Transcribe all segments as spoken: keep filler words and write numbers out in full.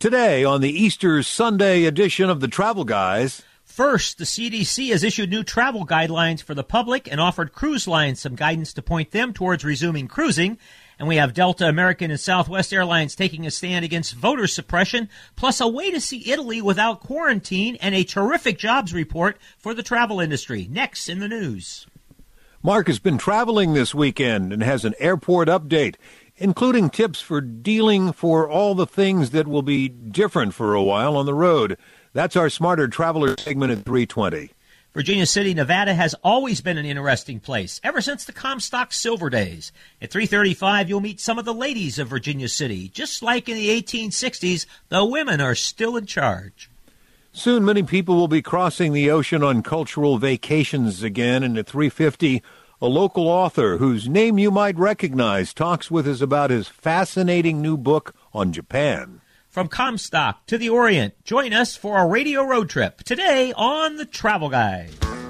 Today on the Easter Sunday edition of the Travel Guys. First, the C D C has issued new travel guidelines for the public and offered cruise lines some guidance to point them towards resuming cruising. And we have Delta, American, and Southwest Airlines taking a stand against voter suppression, plus a way to see Italy without quarantine and a terrific jobs report for the travel industry. Next in the news. Mark has been traveling this weekend and has an airport update, including tips for dealing for all the things that will be different for a while on the road. That's our Smarter Traveler segment at three twenty. Virginia City, Nevada has always been an interesting place, ever since the Comstock Silver days. At three thirty-five, you'll meet some of the ladies of Virginia City. Just like in the eighteen sixties, the women are still in charge. Soon, many people will be crossing the ocean on cultural vacations again, and at three fifty, a local author whose name you might recognize talks with us about his fascinating new book on Japan. From Comstock to the Orient, join us for a radio road trip today on the Travel Guide.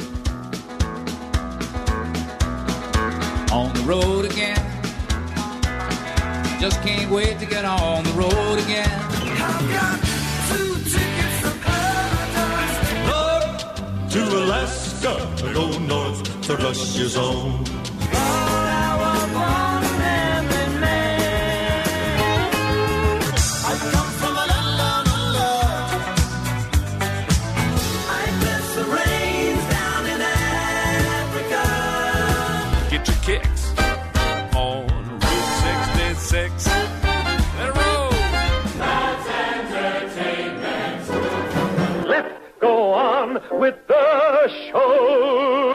On the road again. Just can't wait to get on the road again. I've got two tickets for paradise. North to Alaska, to go north to Russia's own. Kicks on Route sixty-six. Let it roll. That's entertainment. Let's go on with the show.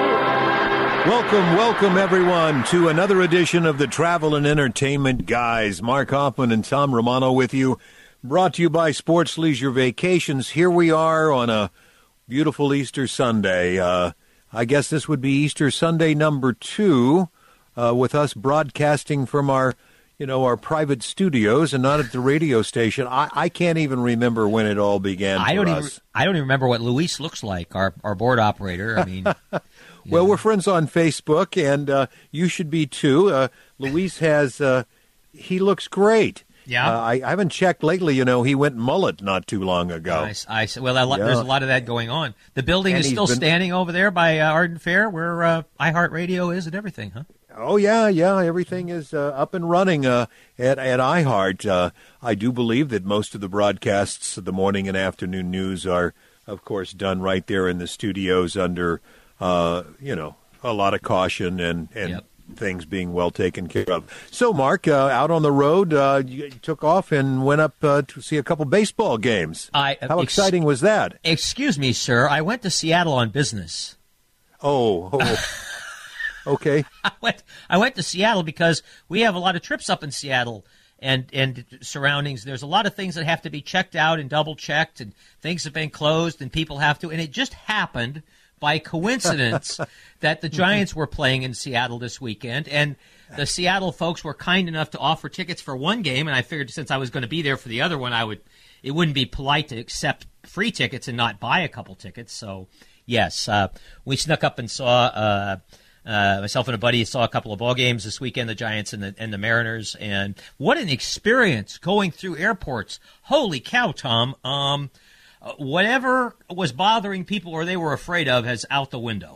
Welcome, welcome, everyone, to another edition of the Travel and Entertainment Guys. Mark Hoffman and Tom Romano with you, brought to you by Sports Leisure Vacations. Here we are on a beautiful Easter Sunday. Uh, I guess this would be Easter Sunday number two, uh, with us broadcasting from our, you know, our private studios and not at the radio station. I, I can't even remember when it all began for I don't us. even I don't even remember what Luis looks like, our our board operator. I mean, well, know. we're friends on Facebook, and uh, you should be too. Uh, Luis has uh, he looks great. Yeah, uh, I, I haven't checked lately. You know, he went mullet not too long ago. I, I, well, a lot, Yeah. there's a lot of that going on. The building And is he's still been- standing over there by uh, Arden Fair, where uh, iHeartRadio is and everything, huh? Oh, yeah, yeah, everything is uh, up and running uh, at, at iHeart. Uh, I do believe that most of the broadcasts of the morning and afternoon news are, of course, done right there in the studios under, uh, you know, a lot of caution and, and Yep. things being well taken care of. So, Mark, uh, out on the road, uh, you took off and went up uh, to see a couple baseball games. I, How ex- exciting was that? Excuse me, sir. I went to Seattle on business. Oh, oh. Okay. I went I went to Seattle because we have a lot of trips up in Seattle and and surroundings. There's a lot of things that have to be checked out and double checked, and things have been closed and people have to. And it just happened by coincidence that the Giants were playing in Seattle this weekend, and the Seattle folks were kind enough to offer tickets for one game. And I figured since I was going to be there for the other one, I would. It wouldn't be polite to accept free tickets and not buy a couple tickets. So yes, uh, we snuck up and saw. Uh, Uh, myself and a buddy saw a couple of ball games this weekend, the Giants and the and the Mariners, and what an experience going through airports. Holy cow, Tom. Um, uh, whatever was bothering people or they were afraid of has out the window.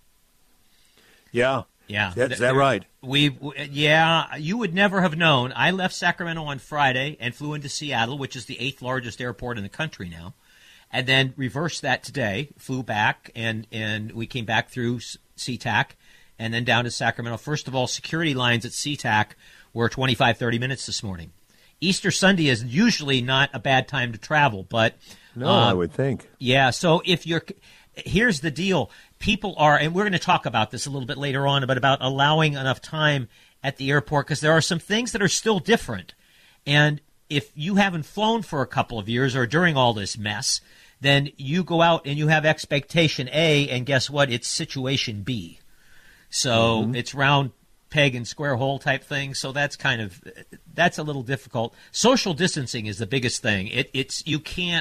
Yeah. Yeah. That, is that right? We, we yeah, you would never have known. I left Sacramento on Friday and flew into Seattle, which is the eighth largest airport in the country now, and then reversed that today, flew back, and, and we came back through SeaTac and then down to Sacramento. First of all, security lines at SeaTac were twenty-five, thirty minutes this morning. Easter Sunday is usually not a bad time to travel, but No, um, I would think. yeah, so if you're here's the deal. People are, and we're going to talk about this a little bit later on, but about allowing enough time at the airport, because there are some things that are still different. And if you haven't flown for a couple of years or during all this mess, then you go out and you have expectation A, and guess what? It's situation B. So mm-hmm. it's round peg and square hole type thing. So that's kind of, that's a little difficult. Social distancing is the biggest thing. It, it's, you can't,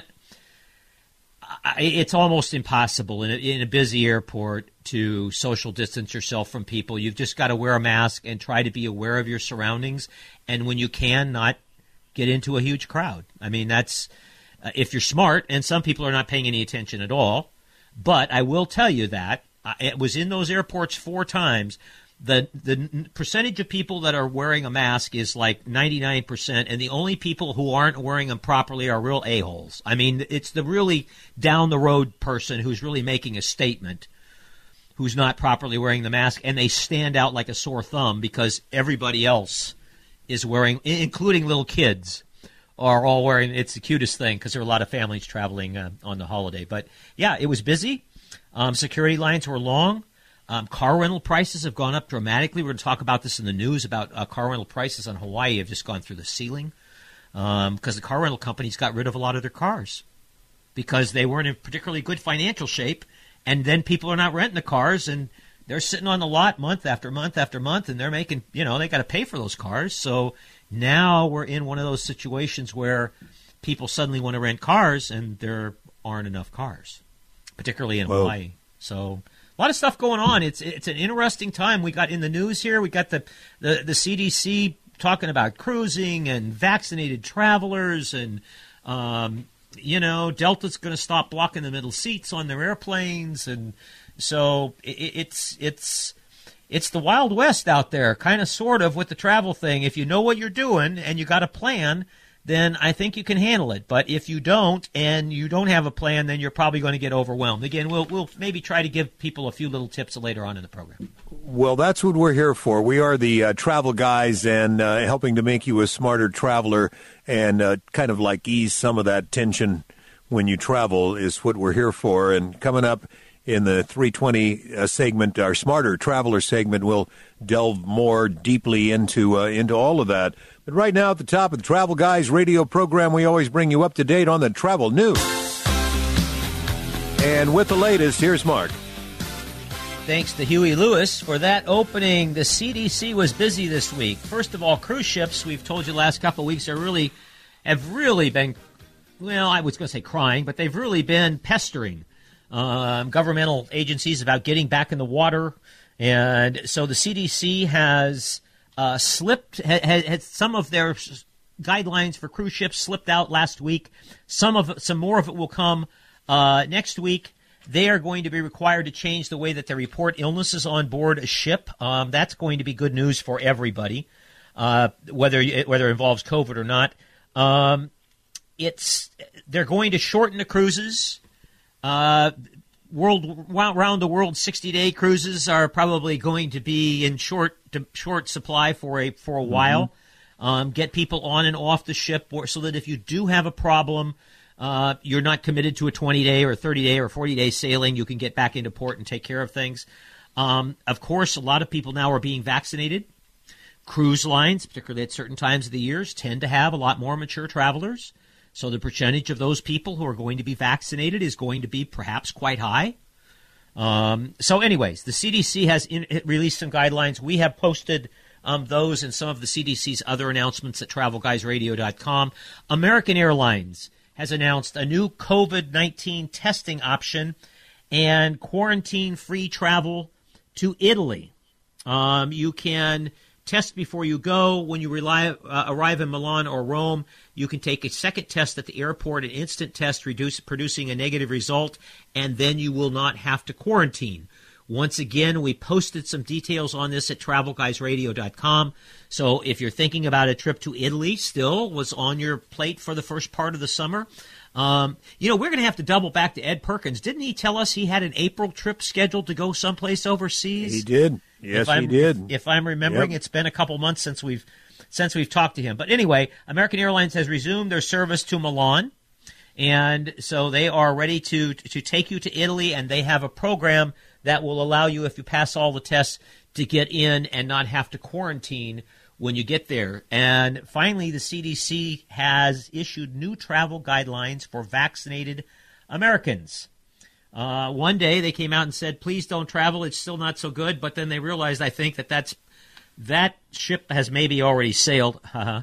it's almost impossible in a, in a busy airport to social distance yourself from people. You've just got to wear a mask and try to be aware of your surroundings. And when you can, not get into a huge crowd. I mean, that's uh, if you're smart, and some people are not paying any attention at all. But I will tell you that uh, it was in those airports four times. The the percentage of people that are wearing a mask is like ninety-nine percent, and the only people who aren't wearing them properly are real a-holes. I mean, it's the really down-the-road person who's really making a statement who's not properly wearing the mask, and they stand out like a sore thumb because everybody else is wearing, including little kids, are all wearing. It's the cutest thing because there are a lot of families traveling uh, on the holiday. But, yeah, it was busy. Um, security lines were long. Um, car rental prices have gone up dramatically. We're going to talk about this in the news about uh, car rental prices on Hawaii have just gone through the ceiling because um, the car rental companies got rid of a lot of their cars because they weren't in particularly good financial shape, and then people are not renting the cars, and they're sitting on the lot month after month after month, and they're making, you know, they got to pay for those cars. So now we're in one of those situations where people suddenly want to rent cars, and there aren't enough cars, particularly in Whoa. Hawaii. So a lot of stuff going on. It's it's an interesting time. We got in the news here. We got the, the, the C D C talking about cruising and vaccinated travelers, and um, you know, Delta's going to stop blocking the middle seats on their airplanes, and so it, it's it's it's the Wild West out there, kind of, sort of, with the travel thing. If you know what you're doing and you got a plan, then I think you can handle it. But if you don't, and you don't have a plan, then you're probably going to get overwhelmed. Again, we'll we'll maybe try to give people a few little tips later on in the program. Well, that's what we're here for. We are the uh, travel guys, and uh, helping to make you a smarter traveler and uh, kind of like ease some of that tension when you travel is what we're here for. And coming up in the three twenty uh, segment, our Smarter Traveler segment, we'll delve more deeply into uh, into all of that. But right now, at the top of the Travel Guys radio program, we always bring you up to date on the travel news. And with the latest, here's Mark. Thanks to Huey Lewis for that opening. The C D C was busy this week. First of all, cruise ships, we've told you the last couple of weeks, are really have really been, well, I was going to say crying, but they've really been pestering um, governmental agencies about getting back in the water. And so the C D C has uh, slipped, had, had some of their guidelines for cruise ships slipped out last week. Some of some more of it will come uh, next week. They are going to be required to change the way that they report illnesses on board a ship. Um, that's going to be good news for everybody, uh, whether it, whether it involves COVID or not. Um, it's they're going to shorten the cruises. Uh, world around the world, sixty-day cruises are probably going to be in short short supply for a for a mm-hmm. while. Um, get people on and off the ship, so that if you do have a problem, Uh, you're not committed to a twenty-day or thirty-day or forty-day sailing. You can get back into port and take care of things. Um, of course, a lot of people now are being vaccinated. Cruise lines, particularly at certain times of the years, tend to have a lot more mature travelers. So the percentage of those people who are going to be vaccinated is going to be perhaps quite high. Um, so anyways, the C D C has in, released some guidelines. We have posted um, those and some of the C D C's other announcements at travel guys radio dot com. American Airlines has announced a new COVID nineteen testing option and quarantine-free travel to Italy. Um, you can test before you go. When you rely, uh, arrive in Milan or Rome, you can take a second test at the airport, an instant test reduce, producing a negative result, and then you will not have to quarantine. Once again, we posted some details on this at travel guys radio dot com. So if you're thinking about a trip to Italy, still was on your plate for the first part of the summer, um, you know, we're going to have to double back to Ed Perkins. Didn't he tell us he had an April trip scheduled to go someplace overseas? He did. Yes, he did. If, if I'm remembering, yep. It's been a couple months since we've since we've talked to him. But anyway, American Airlines has resumed their service to Milan. And so they are ready to to take you to Italy, and they have a program that will allow you, if you pass all the tests, to get in and not have to quarantine when you get there. And finally, the C D C has issued new travel guidelines for vaccinated Americans. Uh, one day they came out and said, please don't travel, it's still not so good. But then they realized, I think, that that's, that ship has maybe already sailed.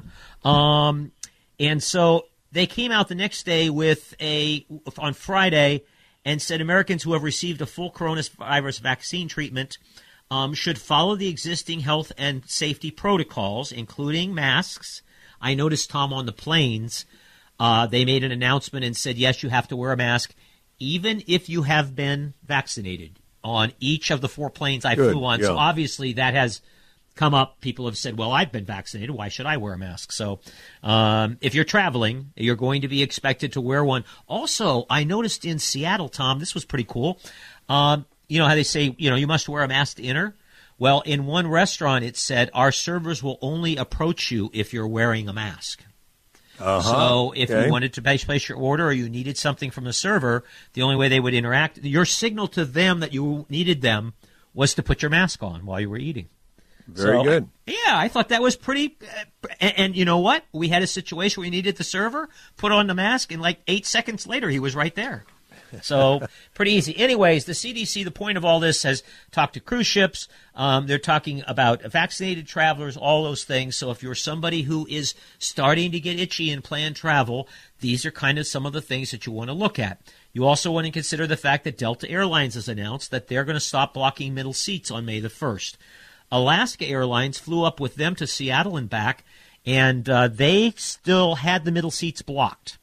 um, and so they came out the next day with a, on Friday, and said Americans who have received a full coronavirus vaccine treatment um, should follow the existing health and safety protocols, including masks, I noticed, Tom, on the planes, uh, they made an announcement and said, yes, you have to wear a mask, even if you have been vaccinated on each of the four planes I Good, flew on. yeah. So obviously that has come up. People have said, well, I've been vaccinated. Why should I wear a mask? So um, if you're traveling, you're going to be expected to wear one. Also, I noticed in Seattle, Tom, this was pretty cool. Um, you know how they say, you know, you must wear a mask to enter? Well, in one restaurant, it said, our servers will only approach you if you're wearing a mask. Uh-huh. So if Okay. you wanted to place place your order or you needed something from the server, the only way they would interact, your signal to them that you needed them was to put your mask on while you were eating. Very So, good. Yeah, I thought that was pretty. Uh, and, and you know what? We had a situation where we needed the server, put on the mask, and like eight seconds later, he was right there. So pretty easy. Anyways, the C D C, the point of all this, has talked to cruise ships. Um, they're talking about vaccinated travelers, all those things. So if you're somebody who is starting to get itchy and plan travel, these are kind of some of the things that you want to look at. You also want to consider the fact that Delta Airlines has announced that they're going to stop blocking middle seats on May the first. Alaska Airlines flew up with them to Seattle and back, and uh, they still had the middle seats blocked.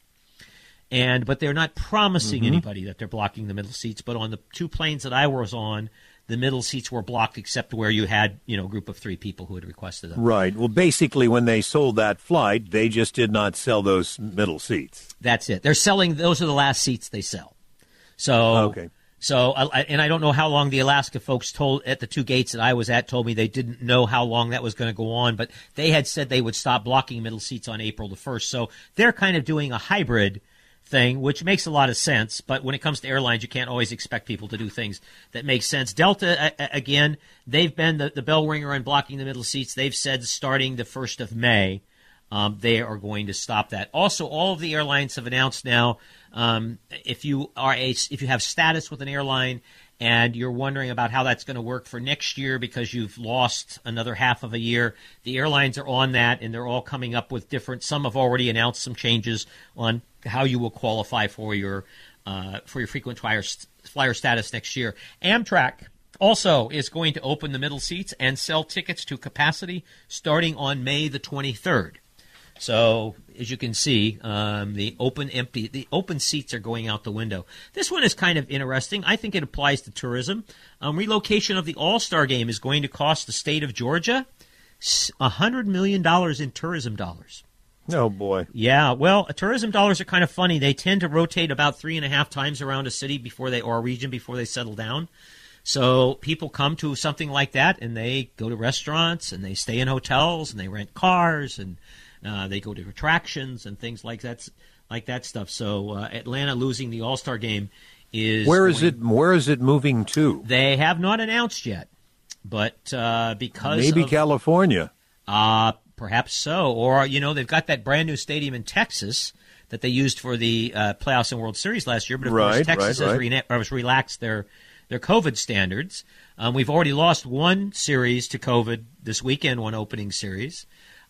And but they're not promising Mm-hmm. anybody that they're blocking the middle seats. But on the two planes that I was on, the middle seats were blocked except where you had, you know, a group of three people who had requested them. Right. Well, basically, when they sold that flight, they just did not sell those middle seats. That's it. They're selling, those are the last seats they sell. So, Okay. So, I- and I don't know how long the Alaska folks told at the two gates that I was at told me they didn't know how long that was going to go on, but they had said they would stop blocking middle seats on April the first. So they're kind of doing a hybrid thing, which makes a lot of sense. But when it comes to airlines, you can't always expect people to do things that make sense. Delta, a- again, they've been the, the bell ringer on blocking the middle seats. They've said starting the first of May, um, they are going to stop that. Also, all of the airlines have announced now, um, if you are a, if you have status with an airline and you're wondering about how that's going to work for next year because you've lost another half of a year, the airlines are on that, and they're all coming up with different. Some have already announced some changes on how you will qualify for your uh, for your frequent flyer, flyer status next year. Amtrak also is going to open the middle seats and sell tickets to capacity starting on May the twenty-third. So, as you can see, um, the open empty the open seats are going out the window. This one is kind of interesting. I think it applies to tourism. Um, relocation of the All-Star Game is going to cost the state of Georgia one hundred million dollars in tourism dollars. Oh, boy. Yeah, well, tourism dollars are kind of funny. They tend to rotate about three and a half times around a city before they or a region before they settle down. So people come to something like that, and they go to restaurants, and they stay in hotels, and they rent cars, and uh, they go to attractions and things like that, like that stuff. So uh, Atlanta losing the All-Star Game is Where is going- it? Where is it moving to? They have not announced yet, but uh, because Maybe of, California. Uh, perhaps so. Or, you know, they've got that brand new stadium in Texas that they used for the uh, playoffs and World Series last year. But, of Right, course, Texas right, has, right. rena- or has relaxed their, their COVID standards. Um, we've already lost one series to COVID this weekend, one opening series.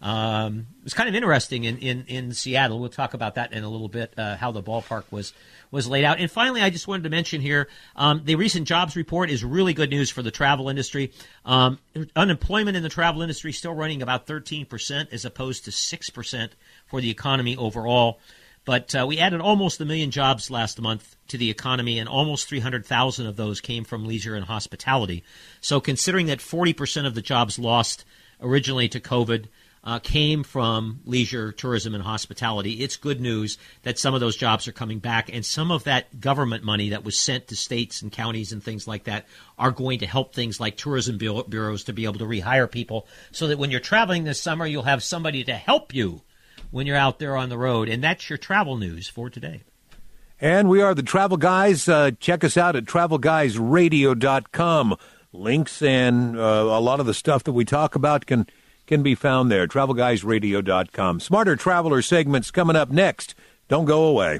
Um, it was kind of interesting in, in, in Seattle. We'll talk about that in a little bit, uh, how the ballpark was was laid out. And finally, I just wanted to mention here, um, the recent jobs report is really good news for the travel industry. Um, unemployment in the travel industry is still running about thirteen percent as opposed to six percent for the economy overall. But uh, we added almost a million jobs last month to the economy, and almost three hundred thousand of those came from leisure and hospitality. So considering that forty percent of the jobs lost originally to COVID uh, came from leisure, tourism, and hospitality, it's good news that some of those jobs are coming back, and some of that government money that was sent to states and counties and things like that are going to help things like tourism bu- bureaus to be able to rehire people so that when you're traveling this summer, you'll have somebody to help you when you're out there on the road. And that's your travel news for today. And we are the Travel Guys. Uh, check us out at travel guys radio dot com. Links and uh, a lot of the stuff that we talk about can can be found there, travel guys radio dot com. Smarter Traveler segments coming up next. Don't go away.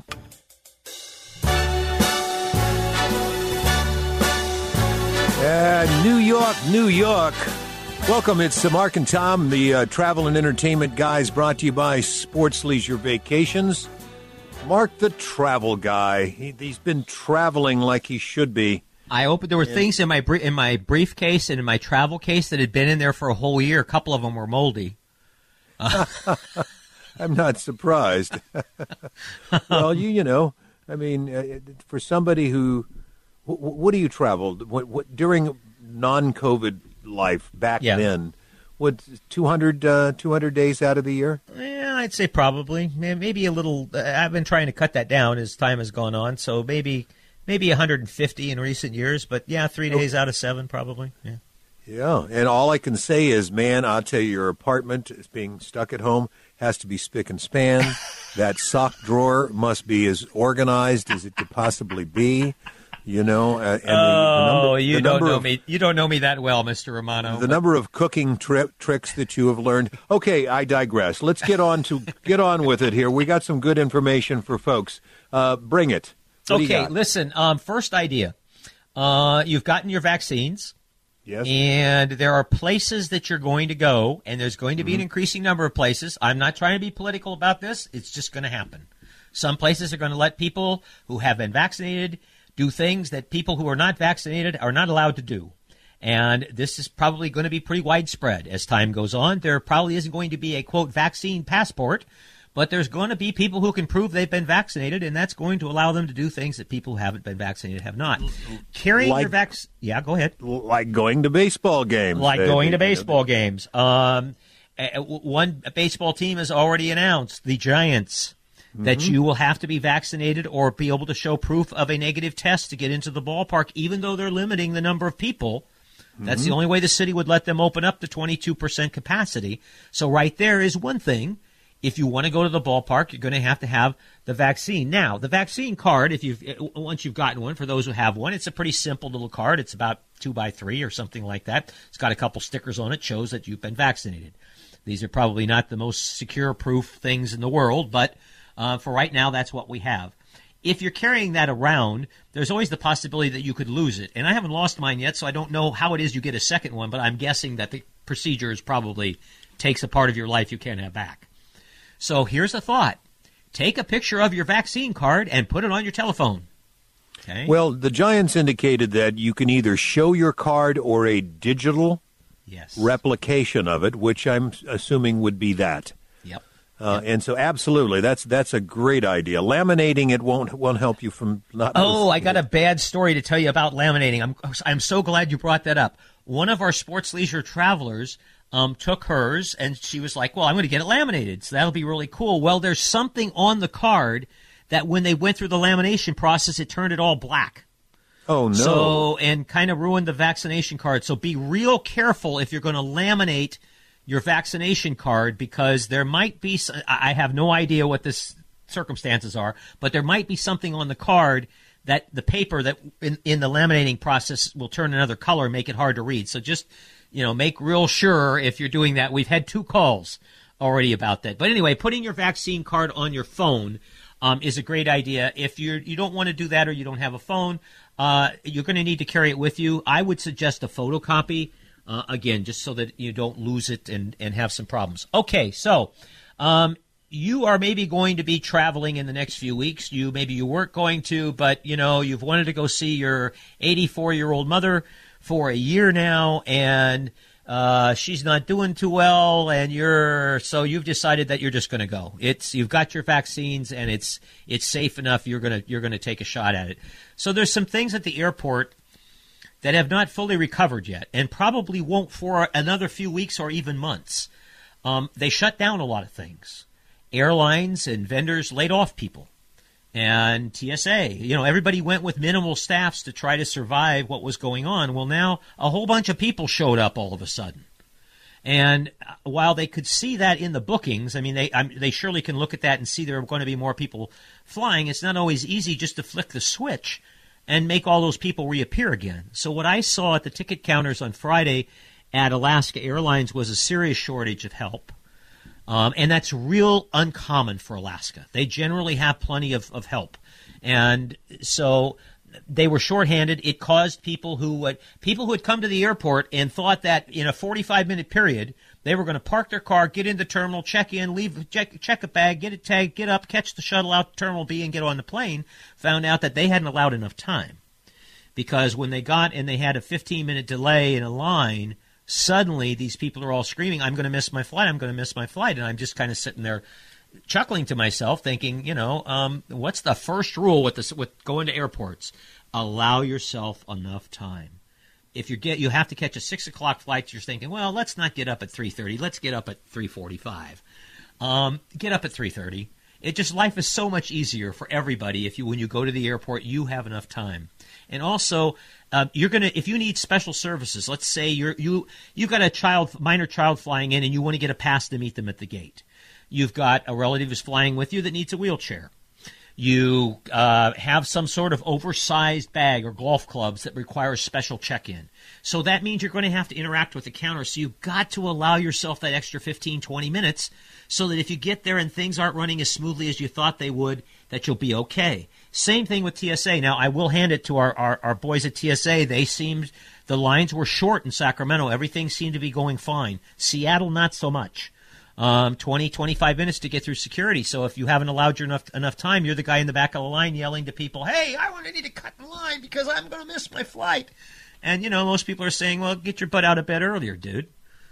Uh, New York, New York. Welcome. It's uh, Mark and Tom, the uh, Travel and Entertainment Guys, brought to you by Sports Leisure Vacations. Mark, the travel guy. He, he's been traveling like he should be. I opened. There were things in my br- in my briefcase and in my travel case that had been in there for a whole year. A couple of them were moldy. Uh, I'm not surprised. Well, you you know, I mean, uh, for somebody who, wh- what do you traveled what, what, during non-COVID life back Yeah. then? What two hundred, uh, two hundred days out of the year? Yeah, I'd say probably. May- Maybe a little. Uh, I've been trying to cut that down as time has gone on, so maybe maybe one hundred fifty in recent years. But yeah, three days out of seven probably. Yeah. Yeah, and all I can say is, man, I'll tell you, your apartment is being stuck at home has to be spick and span. That sock drawer must be as organized as it could possibly be. You know, uh, and the, the number, oh, you the don't number know of, me. You don't know me that well, Mister Romano. The number of cooking tri- tricks that you have learned. Okay, I digress. Let's get on to get on with it here. We got some good information for folks. Uh, bring it. What do you Okay, got? listen. Um, first idea. Uh, you've gotten your vaccines. Yes. And there are places that you're going to go, and there's going to be an increasing number of places. I'm not trying to be political about this. It's just going to happen. Some places are going to let people who have been vaccinated do things that people who are not vaccinated are not allowed to do. And this is probably going to be pretty widespread as time goes on. There probably isn't going to be a, quote, vaccine passport, but there's going to be people who can prove they've been vaccinated, and that's going to allow them to do things that people who haven't been vaccinated have not. Carrying Like- your vac- Yeah, go ahead. Like going to baseball games. Like They- going to they- baseball games. Um, uh, w- one baseball team has already announced, the Giants, that Mm-hmm. you will have to be vaccinated or be able to show proof of a negative test to get into the ballpark, even though they're limiting the number of people. That's Mm-hmm. the only way the city would let them open up to twenty-two percent capacity. So right there is one thing. If you want to go to the ballpark, you're going to have to have the vaccine. Now, the vaccine card, if you've once you've gotten one, for those who have one, it's a pretty simple little card. It's about two by three or something like that. It's got a couple stickers on it, shows that you've been vaccinated. These are probably not the most secure proof things in the world, but uh, for right now, that's what we have. If you're carrying that around, there's always the possibility that you could lose it. And I haven't lost mine yet, so I don't know how it is you get a second one, but I'm guessing that the procedure is probably takes a part of your life you can't have back. So here's a thought. Take a picture of your vaccine card and put it on your telephone. Okay? Well, the Giants indicated that you can either show your card or a digital yes. replication of it, which I'm assuming would be that. Yep. Uh, and so, absolutely, that's that's a great idea. Laminating it won't won't help you from not. Oh, I got a bad story to tell you about laminating. I'm I'm so glad you brought that up. One of our sports leisure travelers um, took hers, and she was like, well, I'm going to get it laminated, so that'll be really cool. Well, there's something on the card that when they went through the lamination process, it turned it all black. Oh, no. So, and kind of ruined the vaccination card. So be real careful if you're going to laminate your vaccination card, because there might be, I have no idea what this circumstances are, but there might be something on the card that the paper that in, in the laminating process will turn another color and make it hard to read. So just, you know, make real sure if you're doing that. We've had two calls already about that. But anyway, putting your vaccine card on your phone um, is a great idea. If you're, you don't want to do that or you don't have a phone, uh, you're going to need to carry it with you. I would suggest a photocopy. Uh, again, just so that you don't lose it and, and have some problems. Okay, so um, you are maybe going to be traveling in the next few weeks. You maybe you weren't going to, but you know you've wanted to go see your eighty-four-year-old mother for a year now, and uh, she's not doing too well, and you're so you've decided that you're just going to go. It's you've got your vaccines, and it's it's safe enough. You're gonna you're gonna take a shot at it. So there's some things at the airport that have not fully recovered yet, and probably won't for another few weeks or even months. Um, they shut down a lot of things. Airlines and vendors laid off people. And T S A, you know, everybody went with minimal staffs to try to survive what was going on. Well, now a whole bunch of people showed up all of a sudden. And while they could see that in the bookings, I mean, they I, they surely can look at that and see there are going to be more people flying. It's not always easy just to flick the switch and make all those people reappear again. So what I saw at the ticket counters on Friday at Alaska Airlines was a serious shortage of help. Um, and that's real uncommon for Alaska. They generally have plenty of, of help. And so they were shorthanded. It caused people who would, people who had come to the airport and thought that in a forty-five minute period, they were going to park their car, get in the terminal, check in, leave, check, check a bag, get it tagged, get up, catch the shuttle out to Terminal B and get on the plane, found out that they hadn't allowed enough time. Because when they got and they had a fifteen minute delay in a line, suddenly these people are all screaming, I'm going to miss my flight, I'm going to miss my flight. And I'm just kind of sitting there, chuckling to myself, thinking, you know, um, what's the first rule with this, with going to airports? Allow yourself enough time. If you get, you have to catch a six o'clock flight, you're thinking, well, let's not get up at three thirty. Let's get up at three forty-five. Um, get up at three thirty. It just, life is so much easier for everybody if you, when you go to the airport, you have enough time. And also, uh, you're gonna, if you need special services, let's say you're you you got a child, minor child flying in, and you want to get a pass to meet them at the gate. You've got a relative who's flying with you that needs a wheelchair. You uh, have some sort of oversized bag or golf clubs that require a special check-in. So that means you're going to have to interact with the counter. So you've got to allow yourself that extra fifteen, twenty minutes so that if you get there and things aren't running as smoothly as you thought they would, that you'll be okay. Same thing with T S A. Now, I will hand it to our, our, our boys at T S A. They seemed, the lines were short in Sacramento. Everything seemed to be going fine. Seattle, not so much. Um, twenty, twenty-five minutes to get through security. So if you haven't allowed you enough enough time, you're the guy in the back of the line yelling to people, hey, I want to need to cut in line because I'm going to miss my flight. And, you know, most people are saying, well, get your butt out of bed earlier, dude.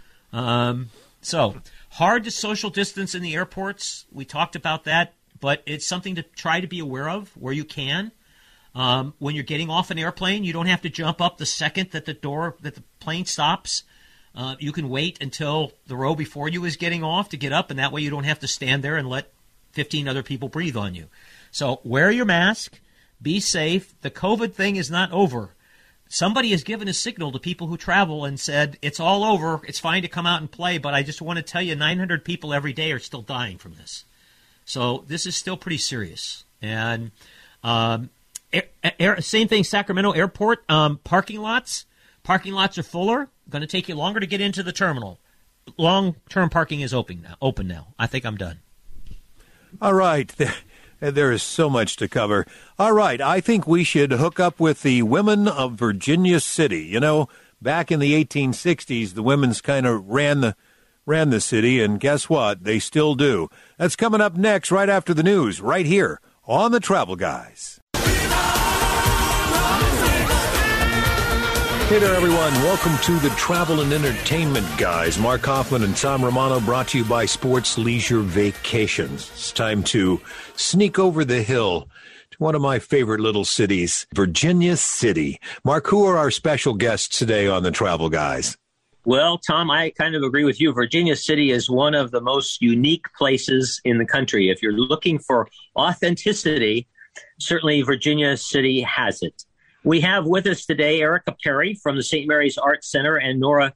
Um, so hard to social distance in the airports. We talked about that, but it's something to try to be aware of where you can. Um, when you're getting off an airplane, you don't have to jump up the second that the door, that the plane stops. Uh, you can wait until the row before you is getting off to get up, and that way you don't have to stand there and let fifteen other people breathe on you. So wear your mask. Be safe. The COVID thing is not over. Somebody has given a signal to people who travel and said, it's all over. It's fine to come out and play, but I just want to tell you nine hundred people every day are still dying from this. So this is still pretty serious. And um, air, air, same thing, Sacramento Airport, um, parking lots. Parking lots are fuller. Going to take you longer to get into the terminal. Long-term parking is open now. Open now. I think I'm done. All right. There, there is so much to cover. All right. I think we should hook up with the women of Virginia City. You know, back in the eighteen sixties, the women's kind of ran the ran the city, and guess what? They still do. That's coming up next, right after the news, right here on The Travel Guys. Hey there, everyone. Welcome to the Travel and Entertainment Guys. Mark Hoffman and Tom Romano, brought to you by Sports Leisure Vacations. It's time to sneak over the hill to one of my favorite little cities, Virginia City. Mark, who are our special guests today on the Travel Guys? Well, Tom, I kind of agree with you. Virginia City is one of the most unique places in the country. If you're looking for authenticity, certainly Virginia City has it. We have with us today Erica Perry from the Saint Mary's Art Center and Nora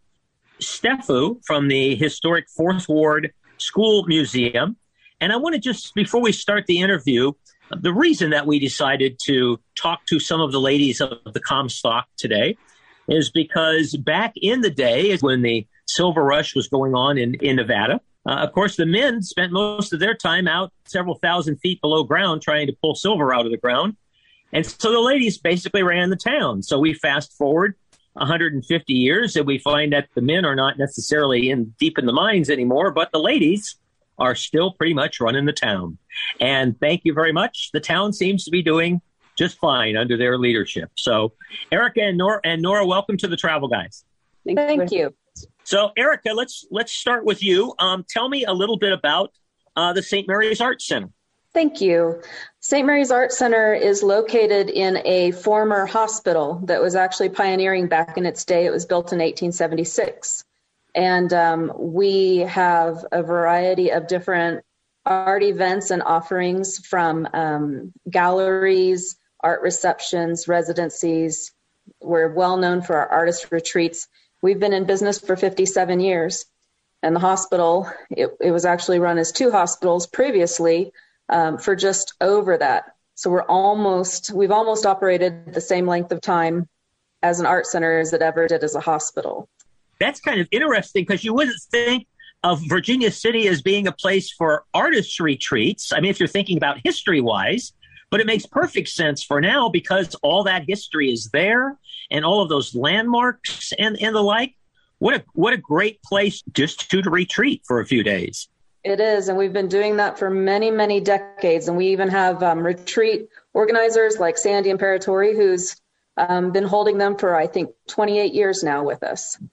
Steffu from the historic Fourth Ward School Museum. And I want to just, before we start the interview, the reason that we decided to talk to some of the ladies of the Comstock today is because back in the day when the silver rush was going on in, in Nevada, uh, of course, the men spent most of their time out several thousand feet below ground trying to pull silver out of the ground. And so the ladies basically ran the town. So we fast forward one hundred fifty years and we find that the men are not necessarily in deep in the mines anymore, but the ladies are still pretty much running the town. And thank you very much. The town seems to be doing just fine under their leadership. So Erica and Nora, and Nora, welcome to the Travel Guys. Thank you. So Erica, let's let's start with you. Um, tell me a little bit about uh, the Saint Mary's Art Center. Thank you. Saint Mary's Art Center is located in a former hospital that was actually pioneering back in its day. It was built in eighteen seventy-six. And um, we have a variety of different art events and offerings from um, galleries, art receptions, residencies. We're well known for our artist retreats. We've been in business for fifty-seven years. And the hospital, it, it was actually run as two hospitals previously, Um, for just over that. So we're almost, we've almost operated the same length of time as an art center as it ever did as a hospital. That's kind of interesting because you wouldn't think of Virginia City as being a place for artist retreats. I mean, if you're thinking about history-wise, but it makes perfect sense for now because all that history is there and all of those landmarks and, and the like. What a, what a great place just to, to retreat for a few days. It is, and we've been doing that for many, many decades. And we even have um, retreat organizers like Sandy Imperatori, who's um, been holding them for, I think, twenty-eight years now with us.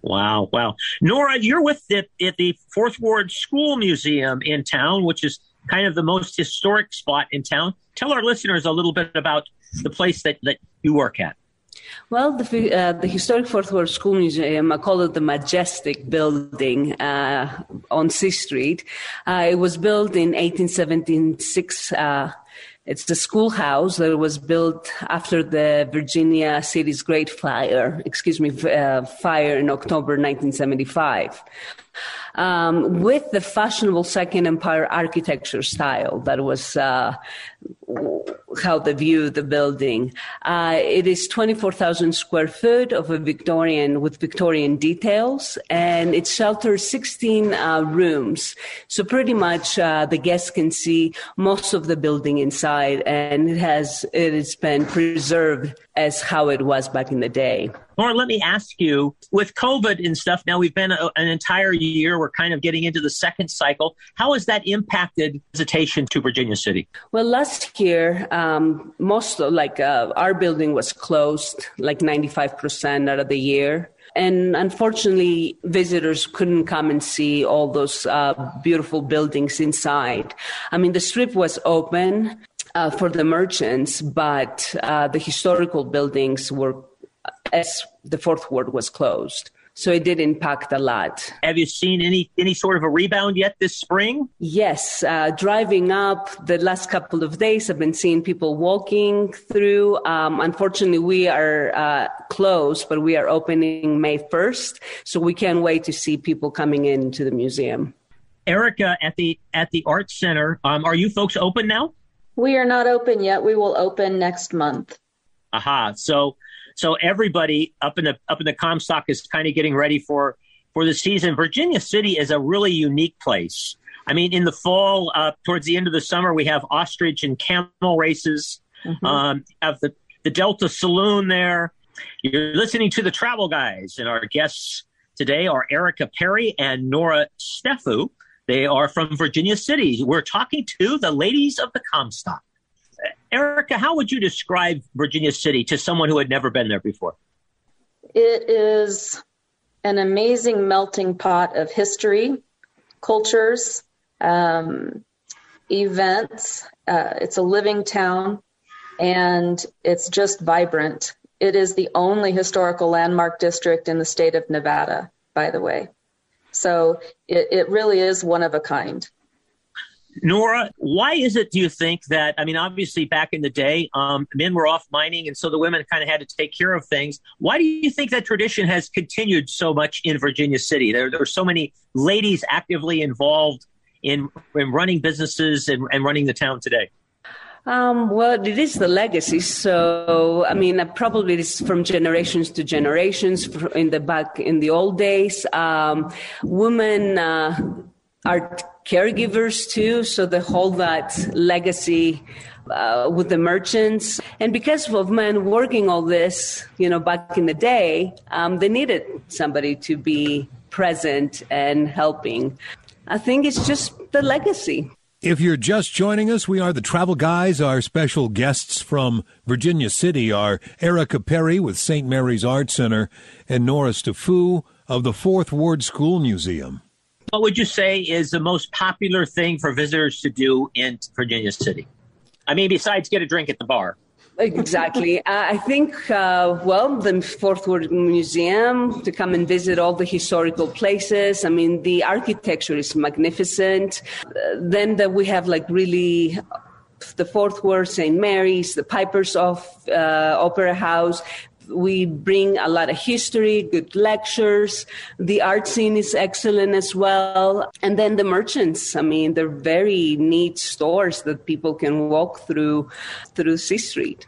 Wow, wow. Nora, you're with the, at the Fourth Ward School Museum in town, which is kind of the most historic spot in town. Tell our listeners a little bit about the place that, that you work at. Well, the, uh, the Historic Fourth Ward School Museum, I call it the Majestic Building uh, on C Street. Uh, it was built in eighteen seventy-six. Uh, it's the schoolhouse that was built after the Virginia City's Great Fire, excuse me, uh, fire in October nineteen seventy-five. Um, with the fashionable Second Empire architecture style that was uh, how they viewed the building. Uh, it is twenty-four thousand square foot of a Victorian with Victorian details, and it shelters sixteen uh, rooms. So pretty much uh, the guests can see most of the building inside, and it has it has been preserved as how it was back in the day. Laura, let me ask you, with COVID and stuff, now we've been a, an entire year, we're kind of getting into the second cycle. How has that impacted visitation to Virginia City? Well, last year, um, most of, like uh, our building was closed like ninety-five percent out of the year. And unfortunately, visitors couldn't come and see all those uh, beautiful buildings inside. I mean, the strip was open uh, for the merchants, but uh, the historical buildings were, as the Fourth Ward was closed. So it did impact a lot. Have you seen any any sort of a rebound yet this spring? Yes. Uh, driving up the last couple of days, I've been seeing people walking through. Um, unfortunately, we are uh, closed, but we are opening May first. So we can't wait to see people coming into the museum. Erica, at the at the Art Center, um, are you folks open now? We are not open yet. We will open next month. Aha. So so everybody up in the up in the Comstock is kind of getting ready for, for the season. Virginia City is a really unique place. I mean, in the fall, uh, towards the end of the summer, we have ostrich and camel races. Mm-hmm. Um, have the, the Delta Saloon there. You're listening to the Travel Guys, and our guests today are Erica Perry and Nora Steffu. They are from Virginia City. We're talking to the ladies of the Comstock. Erica, how would you describe Virginia City to someone who had never been there before? It is an amazing melting pot of history, cultures, um, events. Uh, it's a living town, and it's just vibrant. It is the only historical landmark district in the state of Nevada, by the way. So it, it really is one of a kind. Nora, why is it, do you think, that, I mean, obviously back in the day, um, men were off mining, and so the women kind of had to take care of things. Why do you think that tradition has continued so much in Virginia City? There, there are so many ladies actively involved in, in running businesses and, and running the town today. Um, well, it is the legacy. So, I mean, uh, probably it's from generations to generations. In the back in the old days, um, women uh, are caregivers too, so they hold that legacy uh, with the merchants. And because of men working all this, you know, back in the day, um, they needed somebody to be present and helping. I think it's just the legacy. If you're just joining us, we are the Travel Guys. Our special guests from Virginia City are Erica Perry with Saint Mary's Art Center and Nora Steffu of the Fourth Ward School Museum. What would you say is the most popular thing for visitors to do in Virginia City? I mean, besides get a drink at the bar. Exactly. uh, I think, uh, well, the Fourth Ward Museum, to come and visit all the historical places. I mean, the architecture is magnificent. Uh, then that we have like really the Fourth Ward, Saint Mary's, the Pipers of uh, Opera House. We bring a lot of history, good lectures. The art scene is excellent as well. And then the merchants, I mean, they're very neat stores that people can walk through through C Street.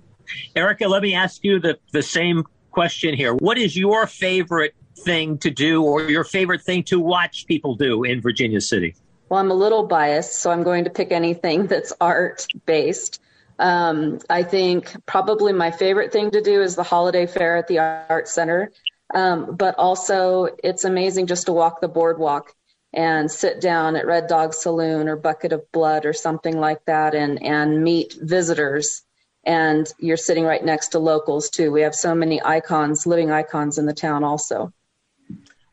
Erica, let me ask you the, the same question here. What is your favorite thing to do, or your favorite thing to watch people do in Virginia City? Well, I'm a little biased, so I'm going to pick anything that's art-based. Um, I think probably my favorite thing to do is the holiday fair at the Art Center. Um, but also it's amazing just to walk the boardwalk and sit down at Red Dog Saloon or Bucket of Blood or something like that and, and meet visitors. And you're sitting right next to locals too. We have so many icons, living icons in the town also.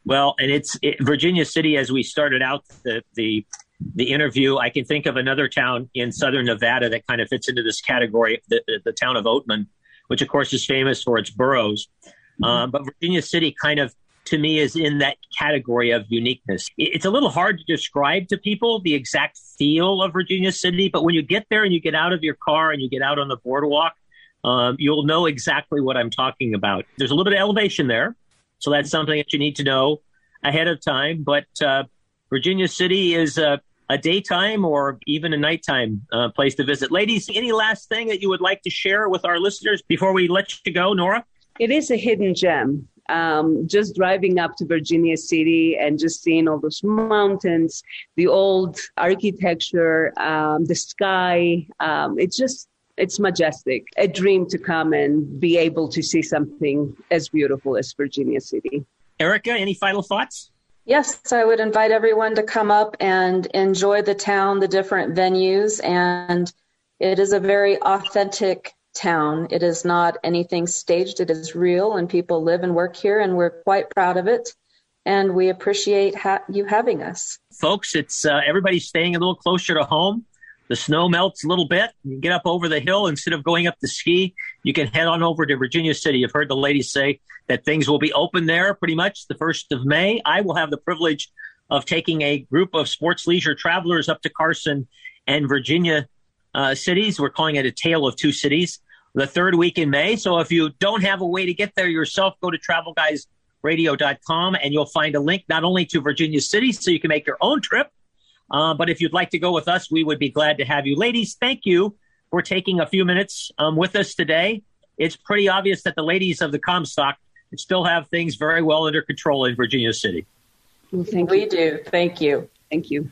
Well, and it's it, Virginia City, as we started out the, the the interview, I can think of another town in southern Nevada that kind of fits into this category, the, the town of Oatman, which, of course, is famous for its boroughs. Mm-hmm. Um, but Virginia City kind of, to me, is in that category of uniqueness. It's a little hard to describe to people the exact feel of Virginia City, but when you get there and you get out of your car and you get out on the boardwalk, um, you'll know exactly what I'm talking about. There's a little bit of elevation there, so that's something that you need to know ahead of time. But uh, Virginia City is a, a daytime or even a nighttime uh, place to visit. Ladies, any last thing that you would like to share with our listeners before we let you go, Nora? It is a hidden gem. Um, just driving up to Virginia City and just seeing all those mountains, the old architecture, um, the sky, um, it's just, it's majestic. A dream to come and be able to see something as beautiful as Virginia City. Erica, any final thoughts? Yes, I would invite everyone to come up and enjoy the town, the different venues, and it is a very authentic town. It is not anything staged. It is real, and people live and work here, and we're quite proud of it, and we appreciate ha- you having us. Folks, it's uh, everybody's staying a little closer to home. The snow melts a little bit. You get up over the hill. Instead of going up to ski, you can head on over to Virginia City. You've heard the ladies say that things will be open there pretty much the first of May. I will have the privilege of taking a group of sports leisure travelers up to Carson and Virginia uh, cities. We're calling it a tale of two cities, the third week in May. So if you don't have a way to get there yourself, go to travel guys radio dot com and you'll find a link not only to Virginia City so you can make your own trip, Uh, but if you'd like to go with us, we would be glad to have you. Ladies, thank you for taking a few minutes um, with us today. It's pretty obvious that the ladies of the Comstock still have things very well under control in Virginia City. Well, thank we you. do. Thank you. Thank you.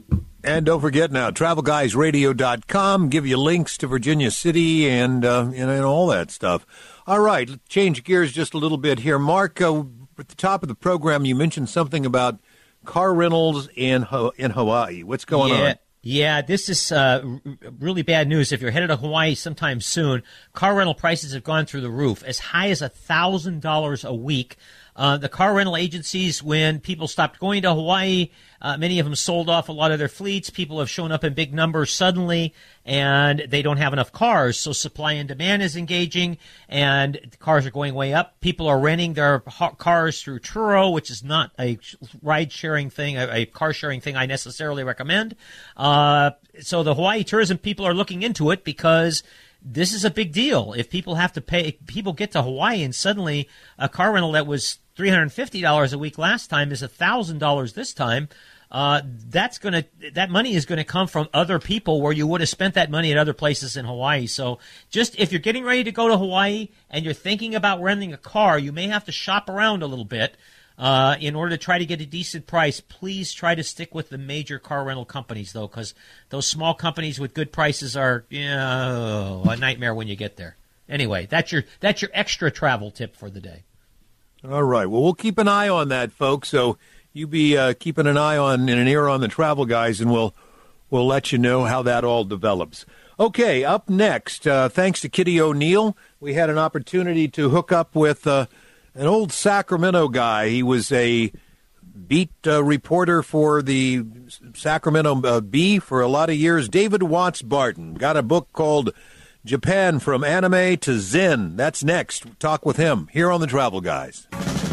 And don't forget now, travel guys radio dot com, give you links to Virginia City and, uh, and, and all that stuff. All right, change gears just a little bit here. Mark, uh, at the top of the program, you mentioned something about car rentals in in Hawaii. What's going yeah, on? Yeah, this is uh, really bad news. If you're headed to Hawaii sometime soon, car rental prices have gone through the roof, as high as one thousand dollars a week. Uh, the car rental agencies, when people stopped going to Hawaii, uh, many of them sold off a lot of their fleets. People have shown up in big numbers suddenly, and they don't have enough cars. So supply and demand is engaging, and cars are going way up. People are renting their cars through Turo, which is not a ride-sharing thing, a, a car-sharing thing I necessarily recommend. Uh, so the Hawaii tourism people are looking into it because this is a big deal. If people have to pay, people get to Hawaii and suddenly a car rental that was three hundred fifty dollars a week last time is one thousand dollars this time. Uh, that's gonna, that money is going to come from other people where you would have spent that money at other places in Hawaii. So just if you're getting ready to go to Hawaii and you're thinking about renting a car, you may have to shop around a little bit. Uh, in order to try to get a decent price, please try to stick with the major car rental companies, though, because those small companies with good prices are, you know, a nightmare when you get there. Anyway, that's your that's your extra travel tip for the day. All right. Well, we'll keep an eye on that, folks. So you be uh, keeping an eye on and an ear on the travel guys, and we'll we'll let you know how that all develops. Okay. Up next, uh, thanks to Kitty O'Neill, we had an opportunity to hook up with Uh, an old Sacramento guy. He was a beat uh, reporter for the Sacramento uh, Bee for a lot of years. David Watts Barton got a book called Japan From Anime to Zen. That's next. Talk with him here on the Travel Guys.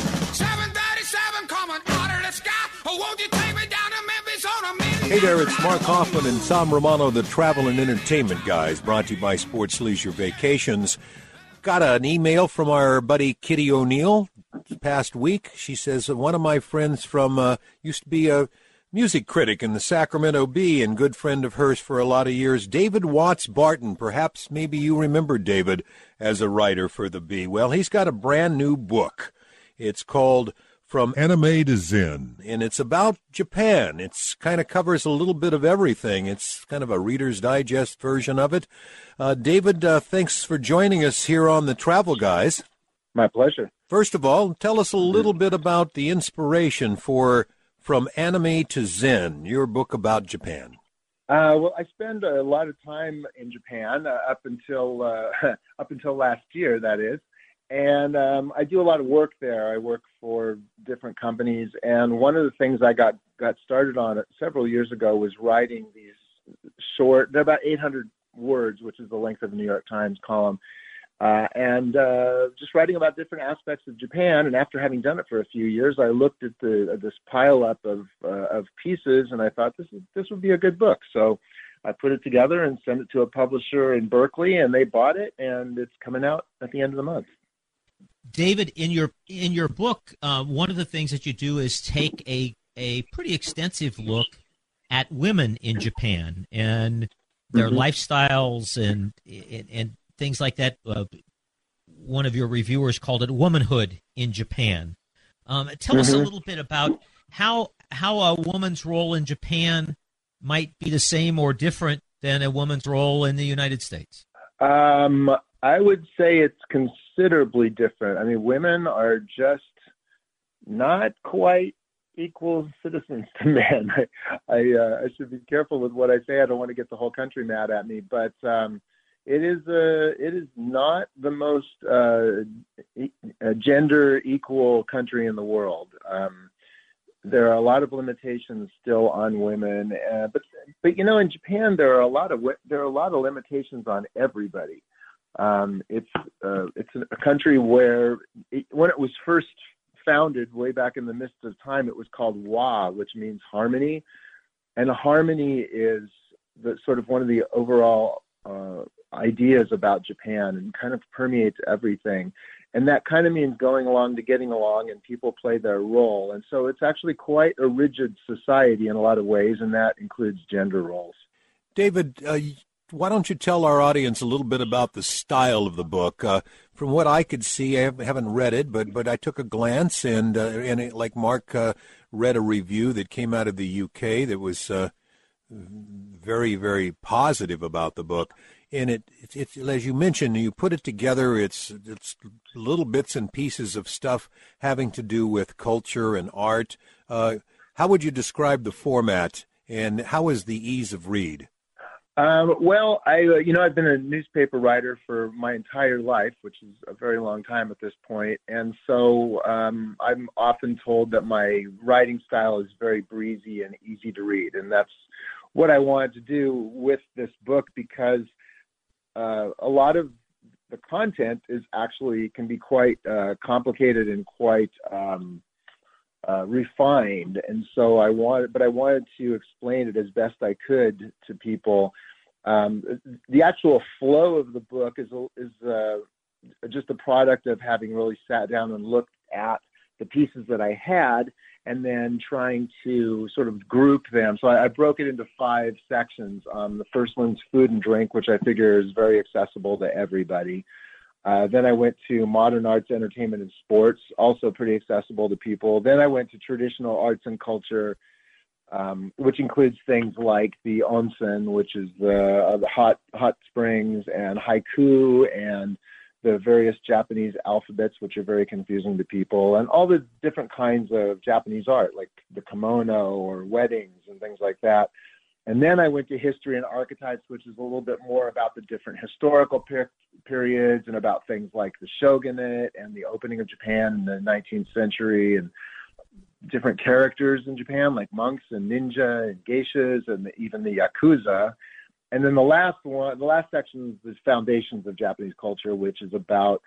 seven thirty-seven coming out of the sky. Oh, won't you take me down to Memphis on a minute? Hey there, it's Mark Hoffman and Tom Romano, the Travel and Entertainment Guys, brought to you by Sports Leisure Vacations. Got an email from our buddy Kitty O'Neill this past week. She says, one of my friends from, uh, used to be a music critic in the Sacramento Bee and good friend of hers for a lot of years, David Watts Barton. Perhaps maybe you remember David as a writer for the Bee. Well, he's got a brand new book. It's called From Anime to Zen, and it's about Japan. It's kind of covers a little bit of everything. It's kind of a Reader's Digest version of it. Uh, David, uh, thanks for joining us here on the Travel Guys. My pleasure. First of all, tell us a little bit about the inspiration for From Anime to Zen, your book about Japan. Uh, well, I spend a lot of time in Japan uh, up until uh, up until last year, that is. And um, I do a lot of work there. I work for different companies. And one of the things I got, got started on several years ago was writing these short, they're about eight hundred words, which is the length of a New York Times column. Uh, and uh, just writing about different aspects of Japan. And after having done it for a few years, I looked at the uh, this pile up of uh, of pieces, and I thought this is, this would be a good book. So I put it together and sent it to a publisher in Berkeley, and they bought it, and it's coming out at the end of the month. David, in your in your book, uh, one of the things that you do is take a a pretty extensive look at women in Japan and their mm-hmm. lifestyles and, and and things like that. Uh, one of your reviewers called it womanhood in Japan. Um, tell mm-hmm. us a little bit about how how a woman's role in Japan might be the same or different than a woman's role in the United States. Um, I would say it's considerably different. I mean, women are just not quite equal citizens to men. I I, uh, I should be careful with what I say. I don't want to get the whole country mad at me, but um, it is a it is not the most uh, e- gender equal country in the world. Um, there are a lot of limitations still on women, uh, but but you know, in Japan there are a lot of there are a lot of limitations on everybody. Um, it's uh, it's a country where it, when it was first founded way back in the midst of time, it was called Wa, which means harmony, and harmony is the sort of one of the overall uh, ideas about Japan and kind of permeates everything. And that kind of means going along to getting along, and people play their role. And so it's actually quite a rigid society in a lot of ways, and that includes gender roles. David, uh, why don't you tell our audience a little bit about the style of the book? Uh, from what I could see, I haven't read it, but but I took a glance, and uh, and it, like Mark uh, read a review that came out of the U K that was uh, very, very positive about the book. And it, it, it, as you mentioned, you put it together. It's it's little bits and pieces of stuff having to do with culture and art. Uh, how would you describe the format, and how is the ease of read? Um, well, I uh, you know I've been a newspaper writer for my entire life, which is a very long time at this point, and so um, I'm often told that my writing style is very breezy and easy to read, and that's what I wanted to do with this book, because Uh, a lot of the content is actually can be quite uh, complicated and quite um, uh, refined, and so I wanted, but I wanted to explain it as best I could to people. Um, the actual flow of the book is is uh, just a product of having really sat down and looked at the pieces that I had, and then trying to sort of group them. So I, I broke it into five sections. Um, the first one's food and drink, which I figure is very accessible to everybody. Uh, then I went to modern arts, entertainment, and sports, also pretty accessible to people. Then I went to traditional arts and culture, um, which includes things like the onsen, which is the, uh, the hot hot springs, and haiku, and the various Japanese alphabets, which are very confusing to people, and all the different kinds of Japanese art, like the kimono or weddings and things like that. And then I went to history and archetypes, which is a little bit more about the different historical per- periods and about things like the shogunate and the opening of Japan in the nineteenth century, and different characters in Japan, like monks and ninja and geishas and the, even the yakuza. And then the last one, the last section is foundations of Japanese culture, which is about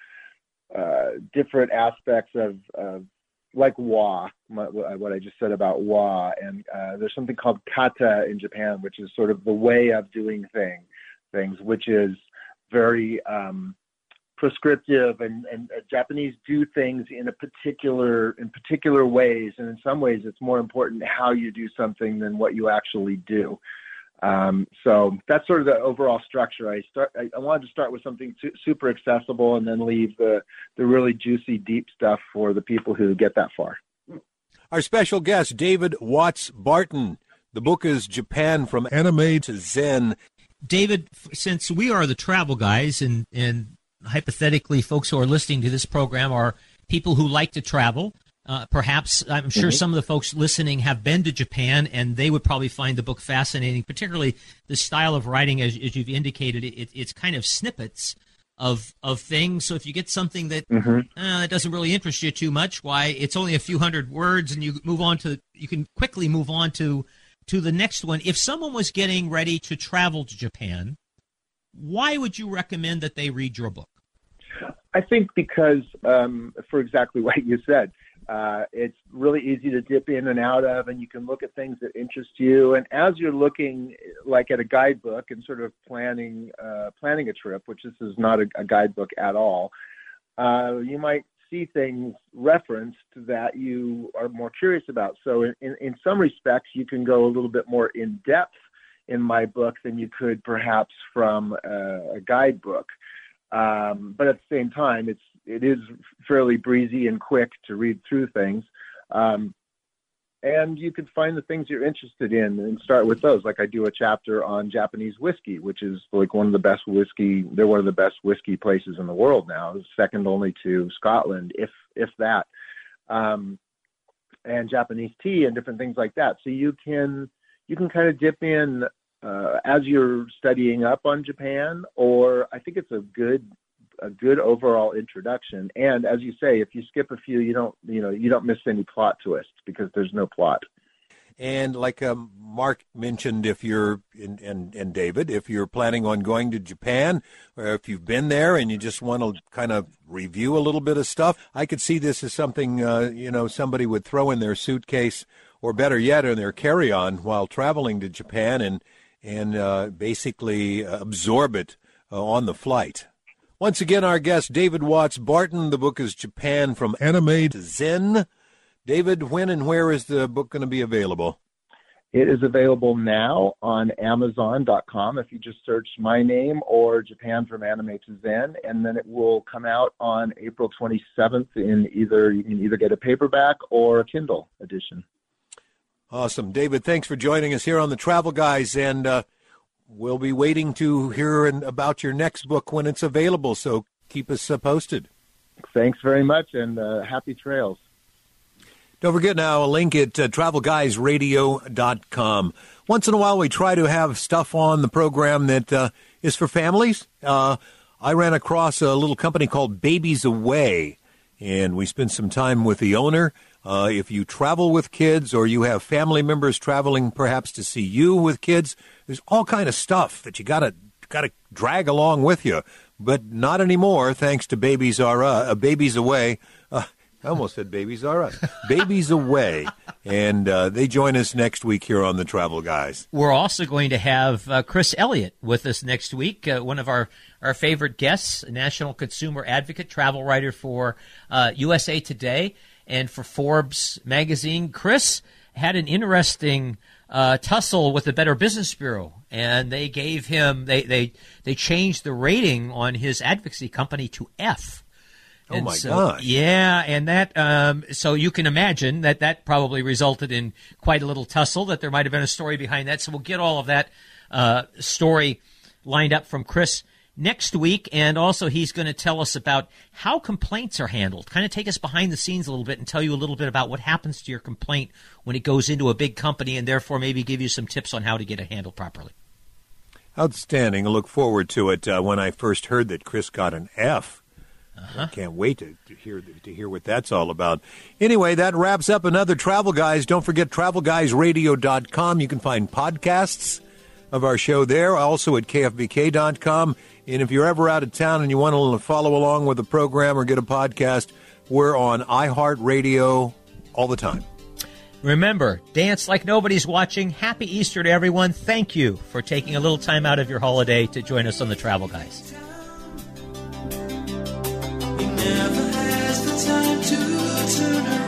uh, different aspects of, of like wa, my, what I just said about wa. And uh, there's something called kata in Japan, which is sort of the way of doing thing, things, which is very um, prescriptive, and, and uh, Japanese do things in a particular, in particular ways. And in some ways, it's more important how you do something than what you actually do. Um, so that's sort of the overall structure. I start. I, I wanted to start with something su- super accessible, and then leave the, the really juicy, deep stuff for the people who get that far. Our special guest, David Watts Barton. The book is Japan from Anime to Zen. David, since we are the travel guys, and, and hypothetically folks who are listening to this program are people who like to travel, Uh, perhaps, I'm sure mm-hmm. some of the folks listening have been to Japan, and they would probably find the book fascinating, particularly the style of writing, as, as you've indicated. It, it's kind of snippets of of things. So if you get something that Mm-hmm. uh, that doesn't really interest you too much, why, it's only a few hundred words, and you move on to you can quickly move on to to the next one. If someone was getting ready to travel to Japan, why would you recommend that they read your book? I think because, um, for exactly what you said, uh, it's really easy to dip in and out of, and you can look at things that interest you. And as you're looking, like at a guidebook and sort of planning uh, planning a trip, which this is not a, a guidebook at all, uh, you might see things referenced that you are more curious about. So in, in, in some respects, you can go a little bit more in depth in my book than you could perhaps from a, a guidebook. Um, but at the same time, it's it is fairly breezy and quick to read through things. Um, and you can find the things you're interested in and start with those. Like I do a chapter on Japanese whiskey, which is like one of the best whiskey. They're one of the best whiskey places in the world now, second only to Scotland, if if that. Um, and Japanese tea and different things like that. So you can you can kind of dip in uh, as you're studying up on Japan, or I think it's a good a good overall introduction. And as you say, if you skip a few, you don't, you know, you don't miss any plot twists because there's no plot. And like um, Mark mentioned, if you're, and, and, and David, if you're planning on going to Japan, or if you've been there and you just want to kind of review a little bit of stuff, I could see this as something, uh, you know, somebody would throw in their suitcase, or better yet, in their carry-on while traveling to Japan, and, and uh, basically absorb it uh, on the flight. Once again, our guest, David Watts Barton. The book is Japan from Anime to Zen. David, when and where is the book going to be available? It is available now on Amazon dot com if you just search my name or Japan from Anime to Zen, and then it will come out on April twenty-seventh in either, you can either get a paperback or a Kindle edition. Awesome. David, thanks for joining us here on the Travel Guys, and uh, we'll be waiting to hear about your next book when it's available, so keep us uh, posted. Thanks very much, and uh, happy trails. Don't forget now, a link at uh, travel guys radio dot com. Once in a while, we try to have stuff on the program that uh, is for families. Uh, I ran across a little company called Babies Away, and we spent some time with the owner. Uh, if you travel with kids, or you have family members traveling perhaps to see you with kids, there's all kind of stuff that you gotta gotta drag along with you. But not anymore, thanks to Babies Are uh, Babies Away. Uh, I almost said Babies Are Us. Babies Away. And uh, they join us next week here on the Travel Guys. We're also going to have uh, Chris Elliott with us next week, uh, one of our, our favorite guests, a national consumer advocate, travel writer for uh, U S A Today and for Forbes magazine. Chris had an interesting uh, tussle with the Better Business Bureau, and they gave him, they, they, they changed the rating on his advocacy company to F. Oh, and my so, gosh. Yeah, and that, um, so you can imagine that that probably resulted in quite a little tussle, that there might have been a story behind that. So we'll get all of that uh, story lined up from Chris next week. And also he's going to tell us about how complaints are handled, kind of take us behind the scenes a little bit and tell you a little bit about what happens to your complaint when it goes into a big company, and therefore maybe give you some tips on how to get it handled properly. Outstanding. I look forward to it. Uh, when I first heard that Chris got an F, Uh-huh. I can't wait to, to hear to hear what that's all about. Anyway, that wraps up another Travel Guys. Don't forget travel guys radio dot com. You can find podcasts of our show there, also at K F B K dot com. And if you're ever out of town and you want to follow along with the program or get a podcast, we're on iHeartRadio all the time. Remember, dance like nobody's watching. Happy Easter to everyone. Thank you for taking a little time out of your holiday to join us on the Travel Guys. Never has the time to turn around.